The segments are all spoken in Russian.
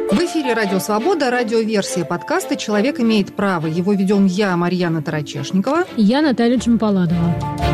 В эфире «Радио Свобода», радиоверсия подкаста «Человек имеет право». Его ведем я, Марьяна Тарачешникова. И я, Наталья Джампаладова.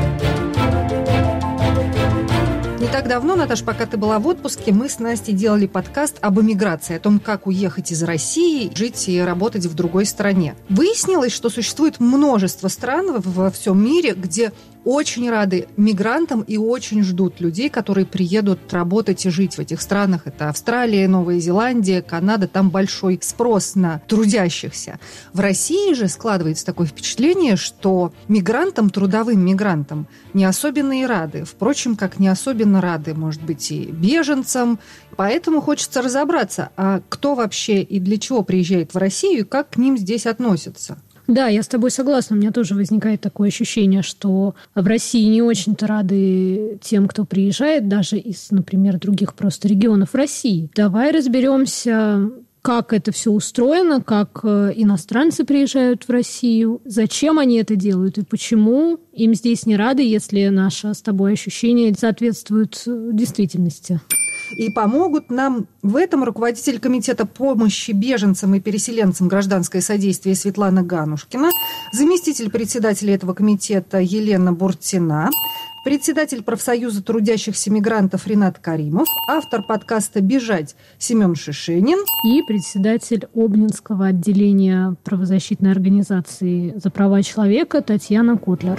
Не так давно, Наташ, пока ты была в отпуске, мы с Настей делали подкаст об эмиграции, о том, как уехать из России, жить и работать в другой стране. Выяснилось, что существует множество стран во всем мире, где очень рады мигрантам и очень ждут людей, которые приедут работать и жить в этих странах. Это Австралия, Новая Зеландия, Канада. Там большой спрос на трудящихся. В России же складывается такое впечатление, что мигрантам, трудовым мигрантам, не особенно и рады. Впрочем, как не особенно рады, может быть, и беженцам. Поэтому хочется разобраться, а кто вообще и для чего приезжает в Россию и как к ним здесь относятся. Да, я с тобой согласна. У меня тоже возникает такое ощущение, что в России не очень-то рады тем, кто приезжает, даже из, например, других просто регионов России. Давай разберемся, как это все устроено, как иностранцы приезжают в Россию, зачем они это делают и почему им здесь не рады, если наше с тобой ощущение соответствует действительности. И помогут нам в этом руководитель Комитета помощи беженцам и переселенцам «Гражданское содействие» Светлана Ганушкина, заместитель председателя этого комитета Елена Буртина, председатель профсоюза трудящихся мигрантов Ринат Каримов, автор подкаста «Бежать» Семен Шишенин и председатель Обнинского отделения правозащитной организации «За права человека» Татьяна Котлер.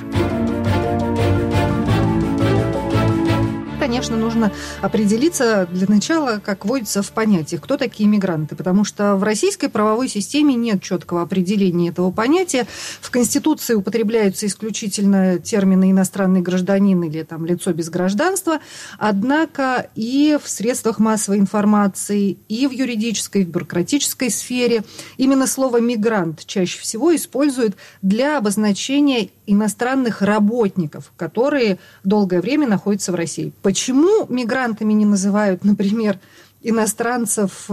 Конечно, нужно определиться для начала, как вводится в понятиях, кто такие мигранты, потому что в российской правовой системе нет четкого определения этого понятия. В Конституции употребляются исключительно термины «иностранный гражданин» или там, «лицо без гражданства», однако и в средствах массовой информации, и в юридической, и в бюрократической сфере именно слово «мигрант» чаще всего используют для обозначения иностранных работников, которые долгое время находятся в России. Почему мигрантами не называют, например, иностранцев,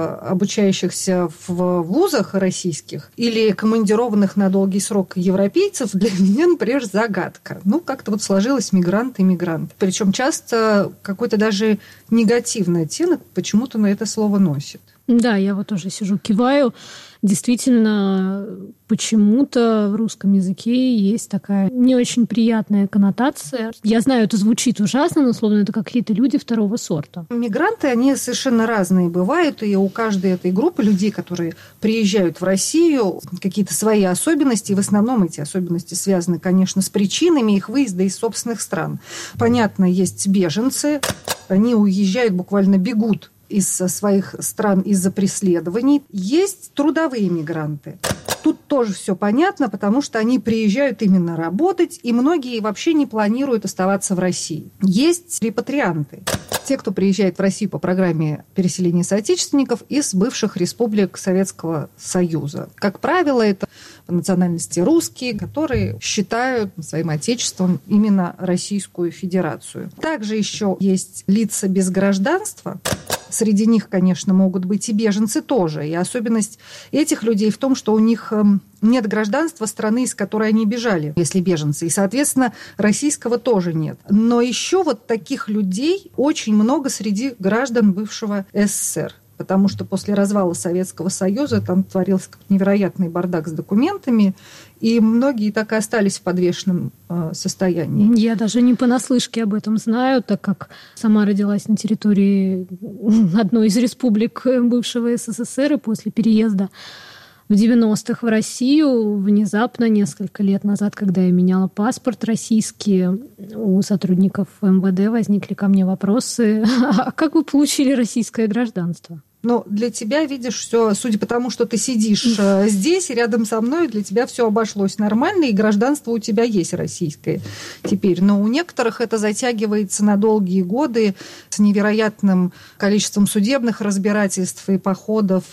обучающихся в вузах российских, или командированных на долгий срок европейцев, для меня, например, загадка. Как-то вот сложилось мигрант и мигрант. Причем часто какой-то даже негативный оттенок почему-то на это слово носит. Да, я вот тоже сижу, киваю. Действительно, почему-то в русском языке есть такая не очень приятная коннотация. Я знаю, это звучит ужасно, но словно это какие-то люди второго сорта. Мигранты, они совершенно разные бывают, и у каждой этой группы людей, которые приезжают в Россию, какие-то свои особенности, и в основном эти особенности связаны, конечно, с причинами их выезда из собственных стран. Понятно, есть беженцы, они уезжают, буквально бегут из своих стран из-за преследований. Есть трудовые мигранты. Тут тоже все понятно, потому что они приезжают именно работать, и многие вообще не планируют оставаться в России. Есть репатрианты. Те, кто приезжает в Россию по программе переселения соотечественников из бывших республик Советского Союза. Как правило, это по национальности русские, которые считают своим отечеством именно Российскую Федерацию. Также еще есть лица без гражданства. Среди них, конечно, могут быть и беженцы тоже. И особенность этих людей в том, что у них нет гражданства страны, из которой они бежали, если беженцы. И, соответственно, российского тоже нет. Но еще вот таких людей очень много среди граждан бывшего СССР. Потому что после развала Советского Союза там творился невероятный бардак с документами, и многие так и остались в подвешенном состоянии. Я даже не понаслышке об этом знаю, так как сама родилась на территории одной из республик бывшего СССР, и после переезда в 90-х в Россию внезапно, несколько лет назад, когда я меняла паспорт российский, у сотрудников МВД возникли ко мне вопросы: а как вы получили российское гражданство? Но для тебя, видишь, все, судя по тому, что ты сидишь здесь, рядом со мной, для тебя все обошлось нормально, и гражданство у тебя есть российское теперь. Но у некоторых это затягивается на долгие годы с невероятным количеством судебных разбирательств и походов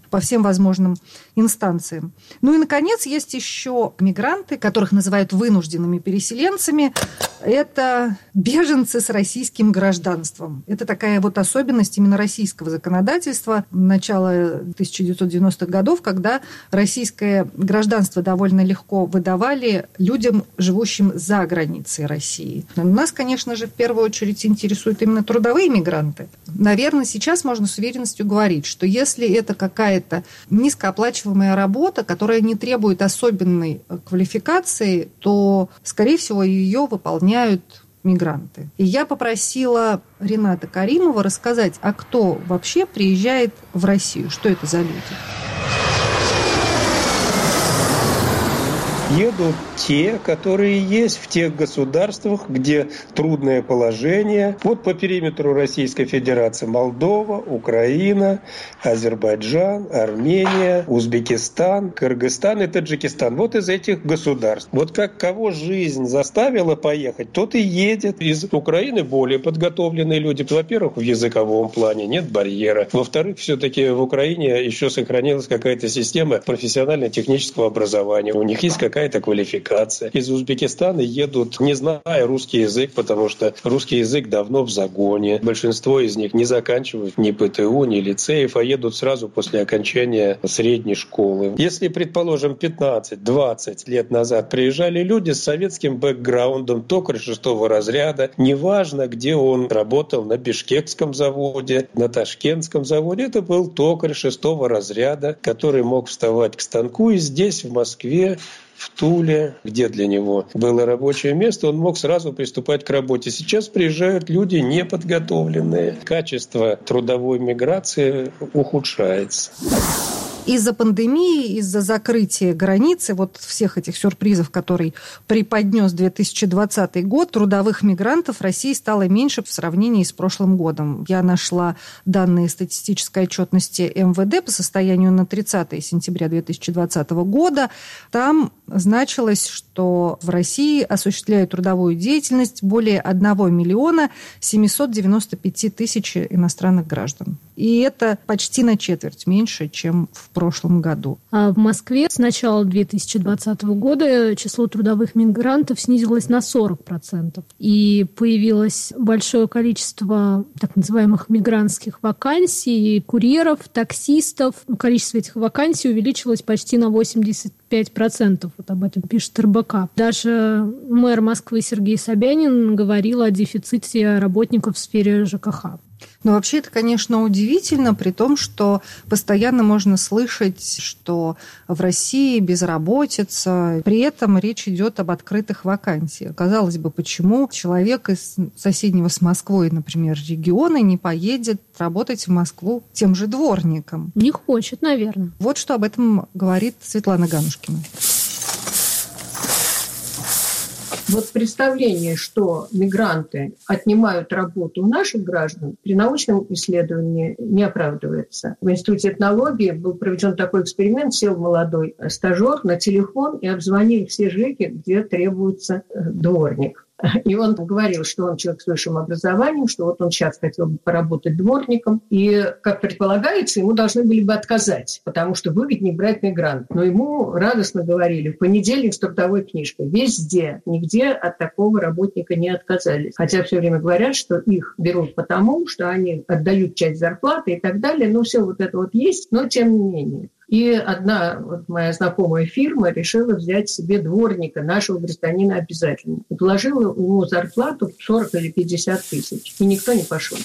по всем возможным инстанциям. Ну и, наконец, есть еще мигранты, которых называют вынужденными переселенцами. Это беженцы с российским гражданством. Это такая вот особенность именно российского законодательства начала 1990-х годов, когда российское гражданство довольно легко выдавали людям, живущим за границей России. Нас, конечно же, в первую очередь интересуют именно трудовые мигранты. Наверное, сейчас можно с уверенностью говорить, что если это какая-то низкооплачиваемая работа, которая не требует особенной квалификации, то, скорее всего, ее выполняют мигранты. И я попросила Рената Каримова рассказать, а кто вообще приезжает в Россию, что это за люди. Едут те, которые есть в тех государствах, где трудное положение. Вот по периметру Российской Федерации: Молдова, Украина, Азербайджан, Армения, Узбекистан, Кыргызстан и Таджикистан. Вот из этих государств. Вот как кого жизнь заставила поехать, тот и едет. Из Украины более подготовленные люди. Во-первых, в языковом плане нет барьера. Во-вторых, все-таки в Украине еще сохранилась какая-то система профессионально-технического образования. У них есть какая-то квалификация. Из Узбекистана едут, не зная русский язык, потому что русский язык давно в загоне. Большинство из них не заканчивают ни ПТУ, ни лицеев, а едут сразу после окончания средней школы. Если, предположим, 15-20 лет назад приезжали люди с советским бэкграундом, токарь 6-го разряда, неважно, где он работал, на бишкекском заводе, на ташкентском заводе, это был токарь 6-го разряда, который мог вставать к станку, и здесь, в Москве, в Туле, где для него было рабочее место, он мог сразу приступать к работе. Сейчас приезжают люди неподготовленные. Качество трудовой миграции ухудшается. Из-за пандемии, из-за закрытия границы, вот всех этих сюрпризов, которые преподнес 2020 год, трудовых мигрантов в России стало меньше в сравнении с прошлым годом. Я нашла данные статистической отчетности МВД по состоянию на 30 сентября 2020 года. Там значилось, что в России осуществляют трудовую деятельность более 1 миллиона 795 тысяч иностранных граждан. И это почти на четверть меньше, чем в прошлом году. А в Москве с начала 2020 года число трудовых мигрантов снизилось на 40%. И появилось большое количество так называемых мигрантских вакансий, курьеров, таксистов. Количество этих вакансий увеличилось почти на 85%. Вот об этом пишет РБК. Даже мэр Москвы Сергей Собянин говорил о дефиците работников в сфере ЖКХ. Но вообще это, конечно, удивительно, при том, что постоянно можно слышать, что в России безработица, при этом речь идет об открытых вакансиях. Казалось бы, почему человек из соседнего с Москвой, например, региона не поедет работать в Москву тем же дворником? Не хочет, наверное. Вот что об этом говорит Светлана Ганушкина. Вот представление, что мигранты отнимают работу у наших граждан, при научном исследовании не оправдывается. В Институте этнологии был проведен такой эксперимент. Сел молодой стажер на телефон и обзвонил все ЖЭКи, где требуется дворник. И он говорил, что он человек с высшим образованием, что вот он сейчас хотел бы поработать дворником. И, как предполагается, ему должны были бы отказать, потому что выгоднее брать мигрантов. Но ему радостно говорили: в понедельник с трудовой книжкой. Везде, нигде от такого работника не отказались. Хотя все время говорят, что их берут потому, что они отдают часть зарплаты и так далее. Ну, все вот это вот есть, но тем не менее. И одна вот моя знакомая фирма решила взять себе дворника, нашего гражданина обязательно. И положила ему зарплату 40 или 50 тысяч. И никто не пошел.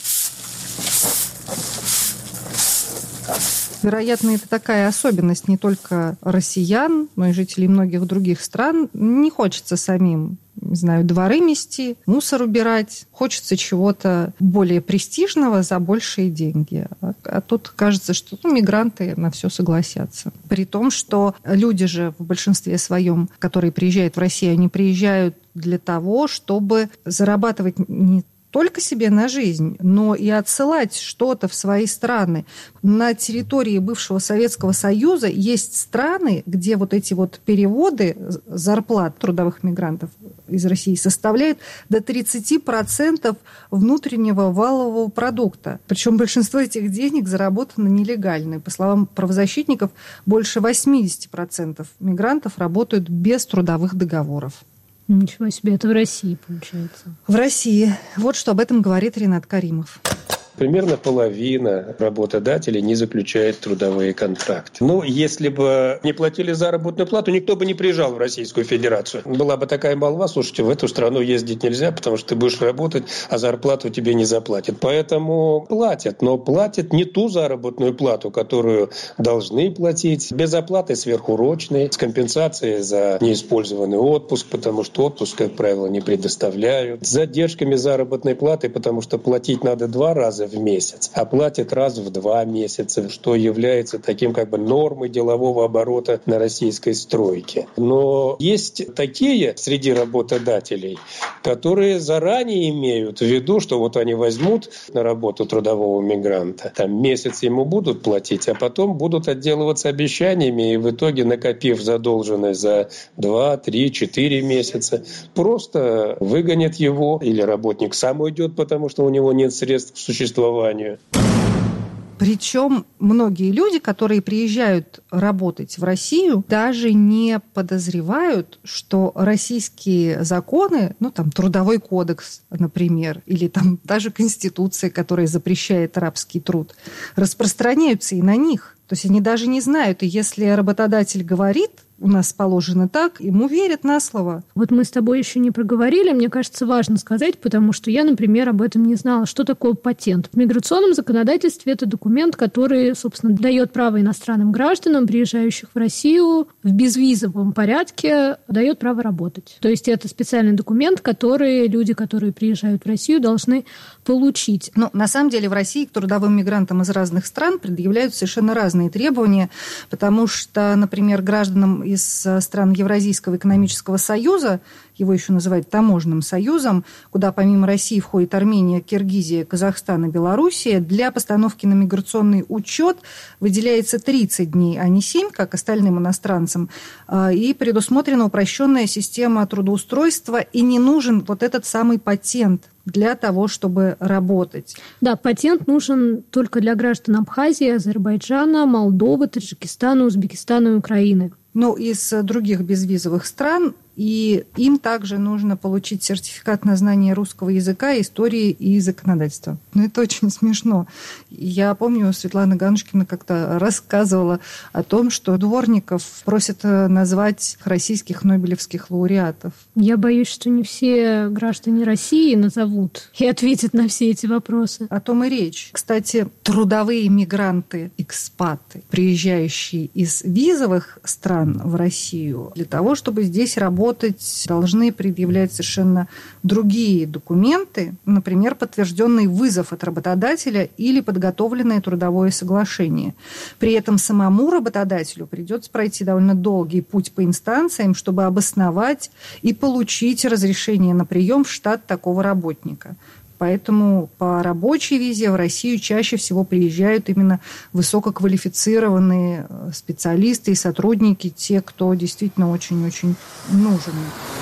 Вероятно, это такая особенность не только россиян, но и жителей многих других стран. Не хочется самим, не знаю, дворы мести, мусор убирать. Хочется чего-то более престижного за большие деньги. А тут кажется, что мигранты на все согласятся. При том, что люди же в большинстве своем, которые приезжают в Россию, они приезжают для того, чтобы зарабатывать не только себе на жизнь, но и отсылать что-то в свои страны. На территории бывшего Советского Союза есть страны, где вот эти вот переводы зарплат трудовых мигрантов из России составляют до 30% внутреннего валового продукта. Причем большинство этих денег заработано нелегально. По словам правозащитников, больше 80% мигрантов работают без трудовых договоров. Ничего себе, это в России получается. В России. Вот что об этом говорит Ринат Каримов. Примерно половина работодателей не заключает трудовые контракты. Если бы не платили заработную плату, никто бы не приезжал в Российскую Федерацию. Была бы такая молва: слушайте, в эту страну ездить нельзя, потому что ты будешь работать, а зарплату тебе не заплатят. Поэтому платят, но платят не ту заработную плату, которую должны платить. Без оплаты сверхурочной, с компенсацией за неиспользованный отпуск, потому что отпуск, как правило, не предоставляют. С задержками заработной платы, потому что платить надо 2 раза в месяц, а платят раз в 2 месяца, что является таким нормой делового оборота на российской стройке. Но есть такие среди работодателей, которые заранее имеют в виду, что вот они возьмут на работу трудового мигранта, месяц ему будут платить, а потом будут отделываться обещаниями и в итоге, накопив задолженность за 2, 3, 4 месяца, просто выгонят его, или работник сам уйдет, потому что у него нет средств к существованию. Причем многие люди, которые приезжают работать в Россию, даже не подозревают, что российские законы, Трудовой кодекс, например, или даже Конституция, которая запрещает рабский труд, распространяются и на них. То есть они даже не знают, и если работодатель говорит, у нас положено так, ему верят на слово. Вот мы с тобой еще не проговорили, мне кажется, важно сказать, потому что я, например, об этом не знала. Что такое патент? В миграционном законодательстве это документ, который, собственно, дает право иностранным гражданам, приезжающих в Россию, в безвизовом порядке, дает право работать. То есть это специальный документ, который люди, которые приезжают в Россию, должны получить. На самом деле в России к трудовым мигрантам из разных стран предъявляют совершенно разные требования, потому что, например, гражданам из стран Евразийского экономического союза, его еще называют таможенным союзом, куда помимо России входит Армения, Киргизия, Казахстан и Белоруссия, для постановки на миграционный учет выделяется 30 дней, а не 7, как остальным иностранцам, и предусмотрена упрощенная система трудоустройства, и не нужен вот этот самый патент для того, чтобы работать. Да, патент нужен только для граждан Абхазии, Азербайджана, Молдовы, Таджикистана, Узбекистана и Украины. Из других безвизовых стран, и им также нужно получить сертификат на знание русского языка, истории и законодательства. Это очень смешно. Я помню, Светлана Ганушкина как-то рассказывала о том, что дворников просят назвать российских нобелевских лауреатов. Я боюсь, что не все граждане России назовут и ответят на все эти вопросы. О том и речь. Кстати, трудовые мигранты, экспаты, приезжающие из визовых стран в Россию, для того, чтобы здесь работать, должны предъявлять совершенно другие документы, например, подтвержденный вызов от работодателя или подготовленное трудовое соглашение. При этом самому работодателю придется пройти довольно долгий путь по инстанциям, чтобы обосновать и получить разрешение на прием в штат такого работника. Поэтому по рабочей визе в Россию чаще всего приезжают именно высококвалифицированные специалисты и сотрудники, те, кто действительно очень-очень нужен.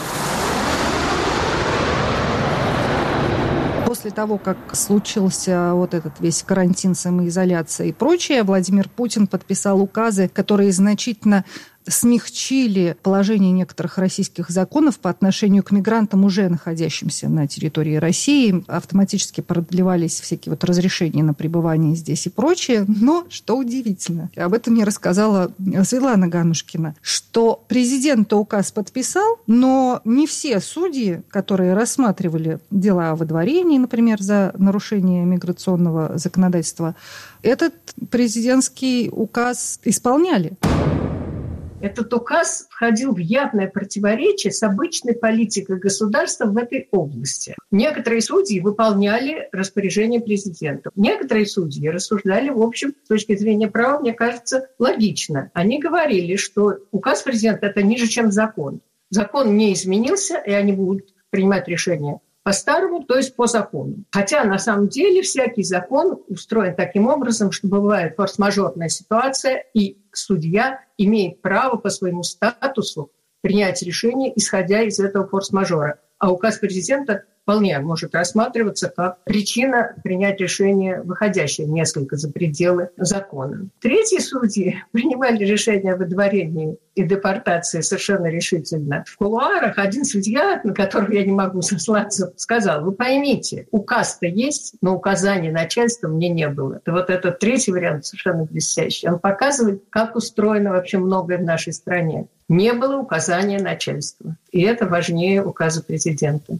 После того, как случился вот этот весь карантин, самоизоляция и прочее, Владимир Путин подписал указы, которые значительно смягчили положение некоторых российских законов по отношению к мигрантам, уже находящимся на территории России. Автоматически продлевались всякие разрешения на пребывание здесь и прочее. Но, что удивительно, об этом мне рассказала Светлана Ганушкина, что президент указ подписал, но не все судьи, которые рассматривали дела о выдворении, например, за нарушение миграционного законодательства, этот президентский указ исполняли. Этот указ входил в явное противоречие с обычной политикой государства в этой области. Некоторые судьи выполняли распоряжение президента. Некоторые судьи рассуждали, в общем, с точки зрения права, мне кажется, логично. Они говорили, что указ президента – это ниже, чем закон. Закон не изменился, и они будут принимать решения по по-старому, то есть по закону. Хотя на самом деле всякий закон устроен таким образом, что бывает форс-мажорная ситуация, и судья имеет право по своему статусу принять решение, исходя из этого форс-мажора. А указ президента вполне может рассматриваться как причина принять решение, выходящее несколько за пределы закона. Третьи судьи принимали решение о выдворении и депортации совершенно решительно. В кулуарах один судья, на которого я не могу сослаться, сказал: вы поймите, указ-то есть, но указания начальства мне не было. Вот этот третий вариант совершенно блестящий. Он показывает, как устроено вообще многое в нашей стране. Не было указания начальства. И это важнее указа президента.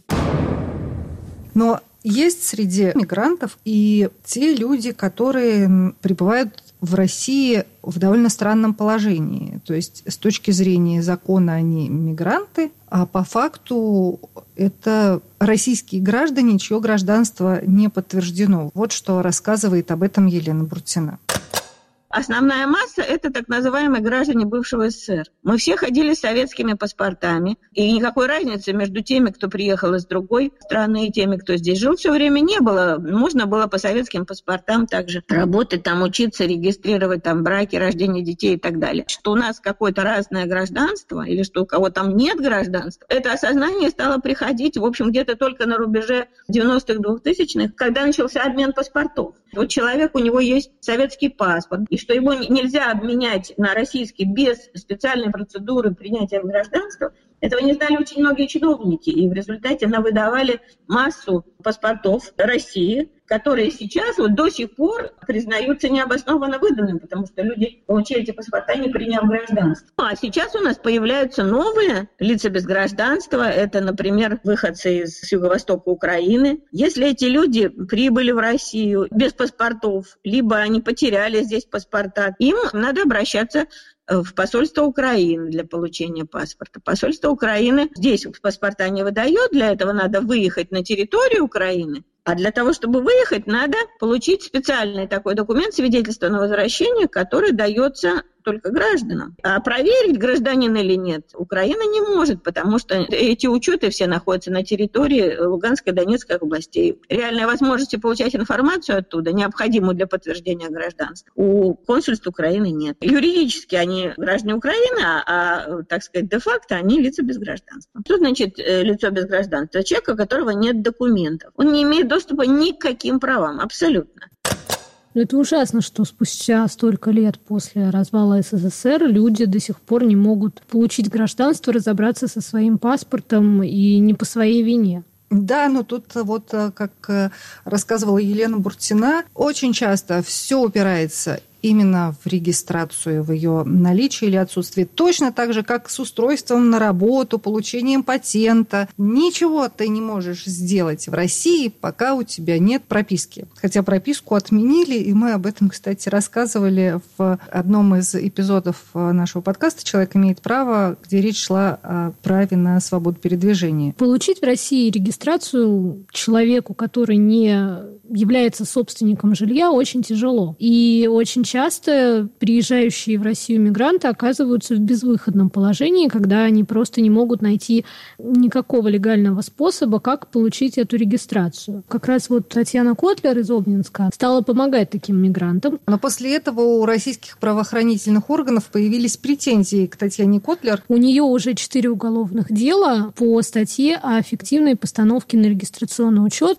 Но есть среди мигрантов и те люди, которые пребывают в России в довольно странном положении. То есть с точки зрения закона они мигранты, а по факту это российские граждане, чье гражданство не подтверждено. Вот что рассказывает об этом Елена Буртина. Основная масса – это так называемые граждане бывшего СССР. Мы все ходили с советскими паспортами, и никакой разницы между теми, кто приехал из другой страны, и теми, кто здесь жил, все время не было. Можно было по советским паспортам также работать, там, учиться, регистрировать там, браки, рождение детей и так далее. Что у нас какое-то разное гражданство, или что у кого там нет гражданства, это осознание стало приходить, в общем, где-то только на рубеже 90-х, 2000-х, когда начался обмен паспортов. Вот человек, у него есть советский паспорт, и что его нельзя обменять на российский без специальной процедуры принятия гражданства, этого не знали очень многие чиновники, и в результате навыдавали массу паспортов России, которые сейчас вот до сих пор признаются необоснованно выданными, потому что люди получили эти паспорта, не приняв гражданство. А сейчас у нас появляются новые лица без гражданства. Это, например, выходцы из юго-востока Украины. Если эти люди прибыли в Россию без паспортов, либо они потеряли здесь паспорта, им надо обращаться в посольство Украины для получения паспорта. Посольство Украины здесь паспорта не выдает, для этого надо выехать на территорию Украины. А для того, чтобы выехать, надо получить специальный такой документ, свидетельство на возвращение, который дается только гражданам. А проверить, гражданин или нет, Украина не может, потому что эти учеты все находятся на территории Луганской и Донецкой областей. Реальной возможности получать информацию оттуда, необходимую для подтверждения гражданства, у консульств Украины нет. Юридически они граждане Украины, а так сказать, де-факто они лица без гражданства. Что значит лицо без гражданства? Человек, у которого нет документов. Он не имеет доступа ни к каким правам, абсолютно. Это ужасно, что спустя столько лет после развала СССР люди до сих пор не могут получить гражданство, разобраться со своим паспортом и не по своей вине. Да, но тут вот, как рассказывала Елена Буртина, очень часто все упирается именно в регистрацию, в ее наличии или отсутствии. Точно так же, как с устройством на работу, получением патента. Ничего ты не можешь сделать в России, пока у тебя нет прописки. Хотя прописку отменили, и мы об этом, кстати, рассказывали в одном из эпизодов нашего подкаста «Человек имеет право», где речь шла о праве на свободу передвижения. Получить в России регистрацию человеку, который не является собственником жилья, очень тяжело. И очень часто приезжающие в Россию мигранты оказываются в безвыходном положении, когда они просто не могут найти никакого легального способа, как получить эту регистрацию. Как раз вот Татьяна Котлер из Обнинска стала помогать таким мигрантам. Но после этого у российских правоохранительных органов появились претензии к Татьяне Котлер. У нее уже 4 уголовных дела по статье о фиктивной постановке на регистрационный учет.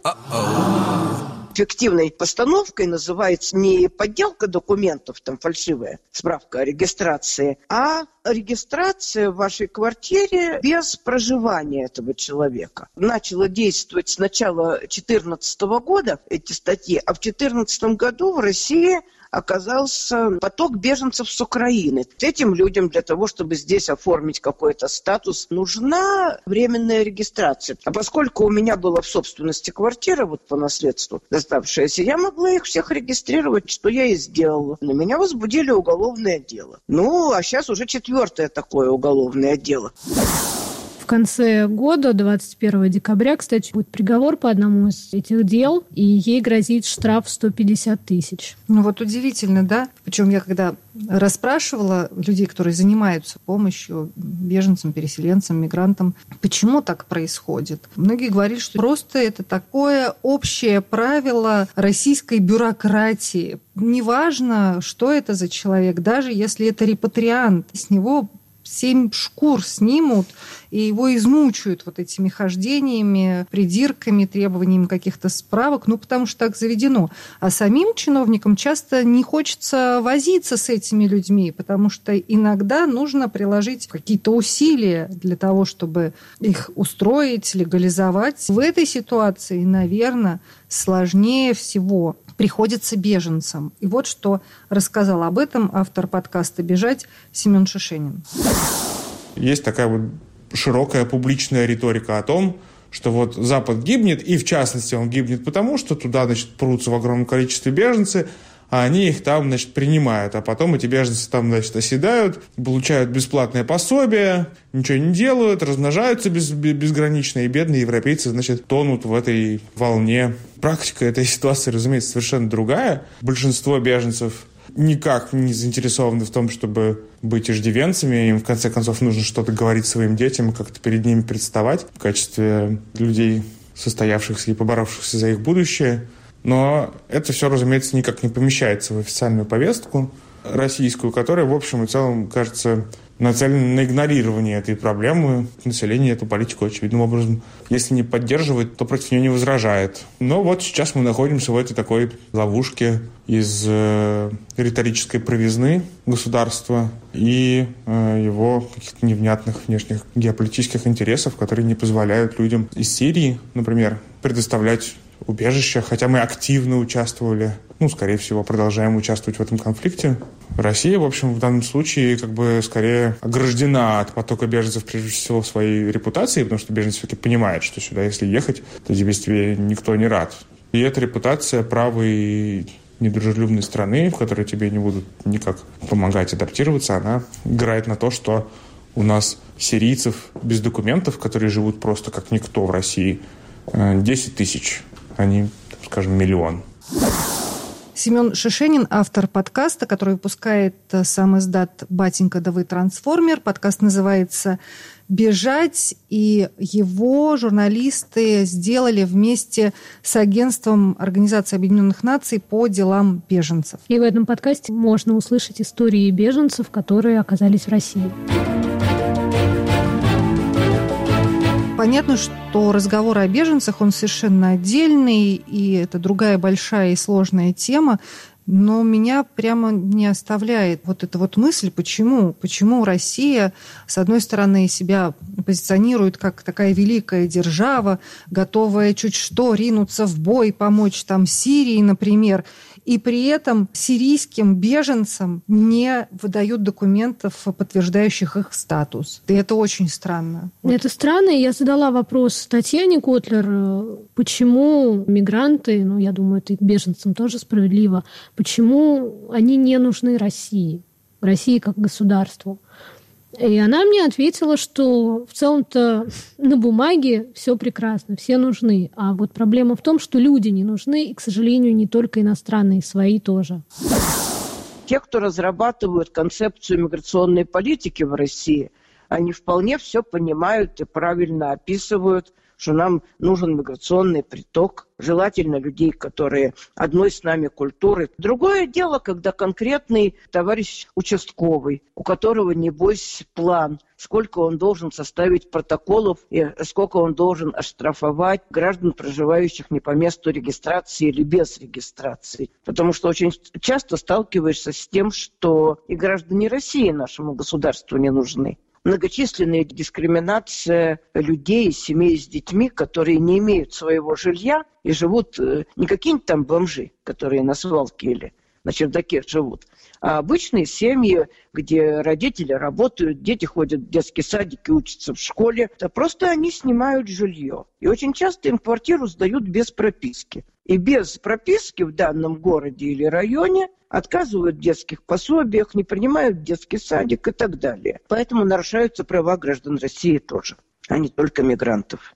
Фиктивной постановкой называется не подделка документов, там фальшивая справка о регистрации, а регистрация в вашей квартире без проживания этого человека. Начало действовать с начала 2014 года эти статьи, а в 2014 году в России оказался поток беженцев с Украины. Этим людям для того, чтобы здесь оформить какой-то статус, нужна временная регистрация. А поскольку у меня была в собственности квартира, вот по наследству доставшаяся, я могла их всех регистрировать, что я и сделала. На меня возбудили уголовное дело. Ну, а сейчас уже 4-е такое уголовное дело. В конце года, 21 декабря, кстати, будет приговор по одному из этих дел, и ей грозит штраф 150 тысяч. Ну вот удивительно, да? Причем я когда расспрашивала людей, которые занимаются помощью беженцам, переселенцам, мигрантам, почему так происходит? Многие говорили, что просто это такое общее правило российской бюрократии. Неважно, что это за человек, даже если это репатриант, с него 7 шкур снимут, и его измучают вот этими хождениями, придирками, требованиями каких-то справок, потому что так заведено. А самим чиновникам часто не хочется возиться с этими людьми, потому что иногда нужно приложить какие-то усилия для того, чтобы их устроить, легализовать. В этой ситуации, наверное, сложнее всего приходится беженцам. И вот что рассказал об этом автор подкаста «Бежать» Семен Шишенин. Есть такая вот широкая публичная риторика о том, что вот Запад гибнет, и в частности он гибнет потому, что туда, прутся в огромном количестве беженцы, а они их там, принимают. А потом эти беженцы там, оседают, получают бесплатное пособие, ничего не делают, размножаются безгранично, и бедные европейцы, тонут в этой волне. Практика этой ситуации, разумеется, совершенно другая. Большинство беженцев никак не заинтересованы в том, чтобы быть иждивенцами. Им, в конце концов, нужно что-то говорить своим детям, как-то перед ними представать в качестве людей, состоявшихся и поборовшихся за их будущее. Но это все, разумеется, никак не помещается в официальную повестку российскую, которая, в общем и целом, кажется, нацелена на игнорирование этой проблемы. Население эту политику, очевидным образом, если не поддерживает, то против нее не возражает. Но вот сейчас мы находимся в этой такой ловушке из риторической провизны государства и его каких-то невнятных внешних геополитических интересов, которые не позволяют людям из Сирии, например, предоставлять убежища, хотя мы активно участвовали, скорее всего, продолжаем участвовать в этом конфликте. Россия, в общем, в данном случае скорее ограждена от потока беженцев, прежде всего, своей репутацией, потому что беженцы все-таки понимают, что сюда, если ехать, то тебе никто не рад. И эта репутация правой недружелюбной страны, в которой тебе не будут никак помогать адаптироваться, она играет на то, что у нас сирийцев без документов, которые живут просто как никто в России, 10 тысяч, а не, миллион. Семен Шишенин, автор подкаста, который выпускает сам издат «Батенька, да вы трансформер». Подкаст называется «Бежать», и его журналисты сделали вместе с агентством Организации Объединенных Наций по делам беженцев. И в этом подкасте можно услышать истории беженцев, которые оказались в России. Понятно, что разговор о беженцах, он совершенно отдельный, и это другая большая и сложная тема, но меня прямо не оставляет вот эта вот мысль, почему Россия, с одной стороны, себя позиционирует как такая великая держава, готовая чуть что ринуться в бой, помочь Сирии, например, и при этом сирийским беженцам не выдают документов, подтверждающих их статус. И это очень странно. Это странно. Я задала вопрос Татьяне Котлер, почему мигранты, я думаю, это и беженцам тоже справедливо, почему они не нужны России как государству. И она мне ответила, что в целом-то на бумаге все прекрасно, все нужны. А вот проблема в том, что люди не нужны, и, к сожалению, не только иностранные, свои тоже. Те, кто разрабатывают концепцию миграционной политики в России, они вполне все понимают и правильно описывают, что нам нужен миграционный приток, желательно людей, которые одной с нами культуры. Другое дело, когда конкретный товарищ участковый, у которого, небось, план, сколько он должен составить протоколов и сколько он должен оштрафовать граждан, проживающих не по месту регистрации или без регистрации. Потому что очень часто сталкиваешься с тем, что и граждане России нашему государству не нужны. Многочисленная дискриминация людей, семей с детьми, которые не имеют своего жилья и живут не какие-нибудь там бомжи, которые на свалке или на чердаке живут, а обычные семьи, где родители работают, дети ходят в детский садик и учатся в школе. Да просто они снимают жилье. И очень часто им квартиру сдают без прописки. И без прописки в данном городе или районе отказывают в детских пособиях, не принимают в детский садик и так далее. Поэтому нарушаются права граждан России тоже. а не только мигрантов.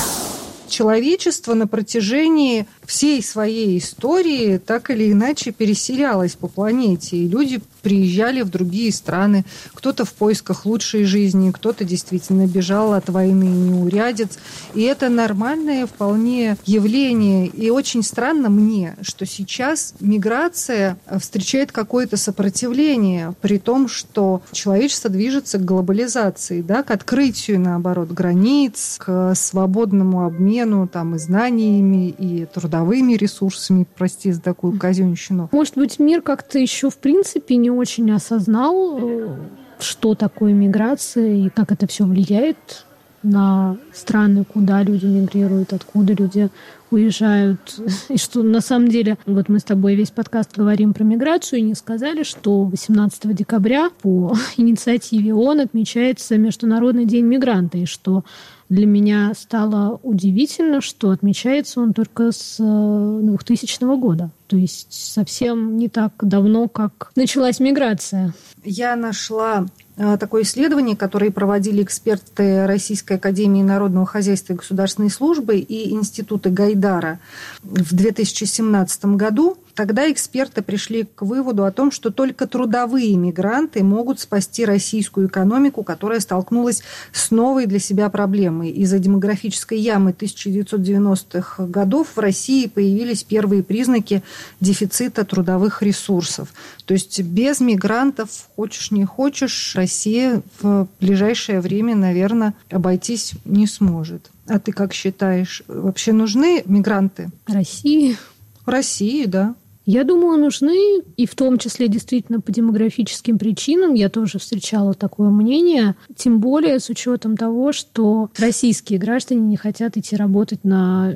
Человечество на протяжении всей своей истории так или иначе переселялось по планете, и люди приезжали в другие страны, кто-то в поисках лучшей жизни, кто-то действительно бежал от войны и неурядиц. И это нормальное вполне явление. И очень странно мне, что сейчас миграция встречает какое-то сопротивление, при том, что человечество движется к глобализации, да, к открытию, наоборот, границ, к свободному обмену там, и знаниями, и трудовыми ресурсами, прости за такую казенщину. Может быть, мир как-то еще в принципе не очень осознал, что такое миграция и как это все влияет на страны, куда люди мигрируют, откуда люди уезжают. И что на самом деле, вот мы с тобой весь подкаст говорим про миграцию и не сказали, что 18 декабря по инициативе ООН отмечается Международный день мигранта, и что для меня стало удивительно, что отмечается он только с 2000 года. То есть совсем не так давно, как началась миграция. Я нашла такое исследование, которое проводили эксперты Российской академии народного хозяйства и государственной службы и Института Гайдара в 2017 году. Тогда эксперты пришли к выводу о том, что только трудовые мигранты могут спасти российскую экономику, которая столкнулась с новой для себя проблемой. Из-за демографической ямы 1990-х годов в России появились первые признаки дефицита трудовых ресурсов. То есть без мигрантов, хочешь не хочешь, Россия в ближайшее время, наверное, обойтись не сможет. А ты как считаешь, вообще нужны мигранты? России? В России, да. Я думаю, нужны, и в том числе действительно по демографическим причинам. Я тоже встречала такое мнение. Тем более с учетом того, что российские граждане не хотят идти работать на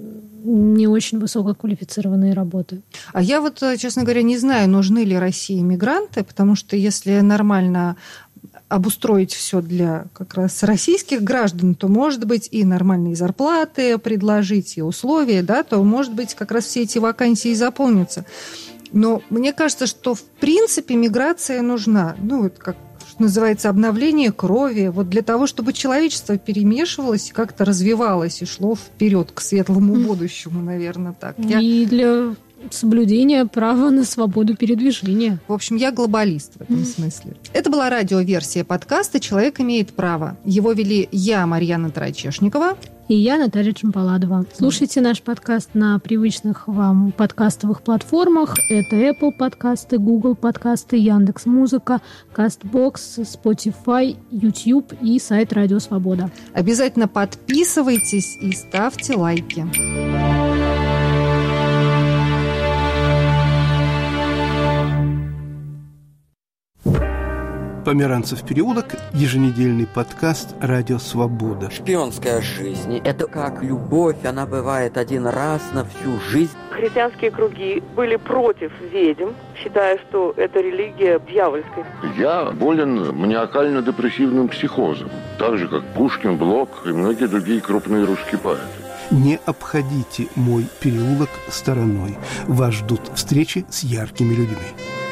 не очень высококвалифицированные работы. А я вот, честно говоря, не знаю, нужны ли России мигранты, потому что если нормально обустроить все для как раз российских граждан, то, может быть, и нормальные зарплаты предложить, и условия, да, то, может быть, как раз все эти вакансии заполнятся. Но мне кажется, что, в принципе, миграция нужна. Ну, вот как называется, обновление крови, вот для того, чтобы человечество перемешивалось, как-то развивалось и шло вперед к светлому будущему, наверное, так. И для соблюдения права на свободу передвижения. В общем, я глобалист в этом смысле. Это была радиоверсия подкаста «Человек имеет право». Его вели я, Марьяна Тарачешникова. И я, Наталья Чемпаладова. Слушайте наш подкаст на привычных вам подкастовых платформах. Это Apple подкасты, Google подкасты, Яндекс.Музыка, Castbox, Spotify, YouTube и сайт Радио Свобода. Обязательно подписывайтесь и ставьте лайки. Померанцев переулок, еженедельный подкаст «Радио Свобода». Шпионская жизнь – это как любовь, она бывает один раз на всю жизнь. Христианские круги были против ведьм, считая, что это религия дьявольская. Я болен маниакально-депрессивным психозом, так же, как Пушкин, Блок и многие другие крупные русские поэты. Не обходите мой переулок стороной. Вас ждут встречи с яркими людьми.